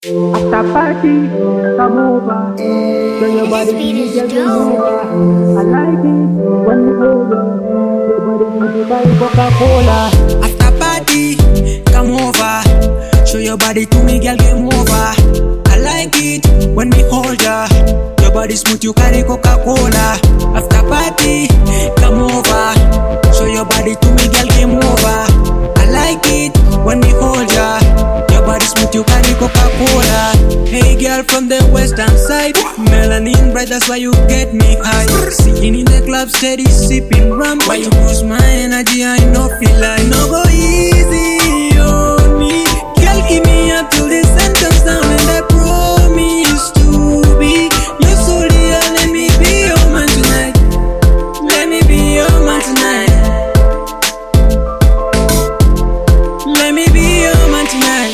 After party, come over. Show your body to me, girl, come over. I like it when you over. Your body to me, buy Coca-Cola. After party, come over. Show your body to me, girl, game over. I like it when we hold ya. Your body smooth, you carry Coca-Cola. After party, come over. Show your body to me, girl, game over. I like it when we hold ya. Your body smooth, you carry Coca-Cola. Hey girl from the western side, melanin bright, that's why you get me high. Sitting in the club steady, sipping rum. Why you boost my energy, I know feel like no go easy on me. Girl, give me up till the sun comes down, and I promise to be your soldier. Let me be your man tonight. Let me be your man tonight. Let me be your man tonight.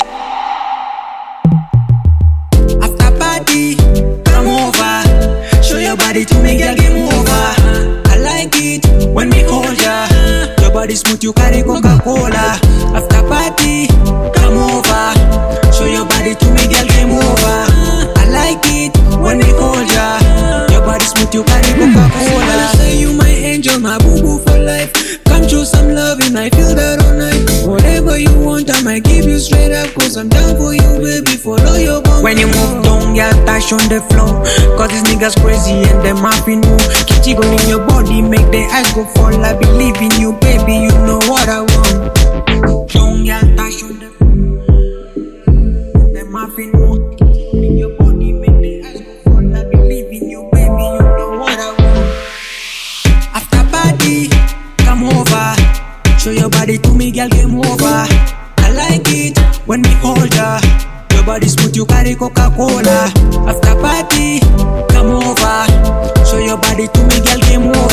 After party, come over. Show your body to me, girl, game over. I like it when we hold ya. Your body smooth, you carry Coca-Cola. After party, come over. Show your body to me, girl, game over. I like it when we hold ya. Your body smooth, you carry Coca-Cola. I say you my angel, my boo-boo for life. Come show some loving, I feel that all night. Whatever you want, I might give you straight up, cause I'm down for you, baby, follow your bum. When you move down, yeah, touch on the floor. Cause these niggas crazy and them happy new. Keep jiggle in your body, make the eyes go fall. I believe in you, baby, you know what I want. Down, yeah, touch on the floor. Them happy new. In your body, make the eyes go fall. I believe in you, baby, you know what I want. After party, come over. Show your body to me, girl, game over. I like it when we hold ya. Your body smooth, you carry Coca-Cola. After party, come over. Show your body to me, girl, game over.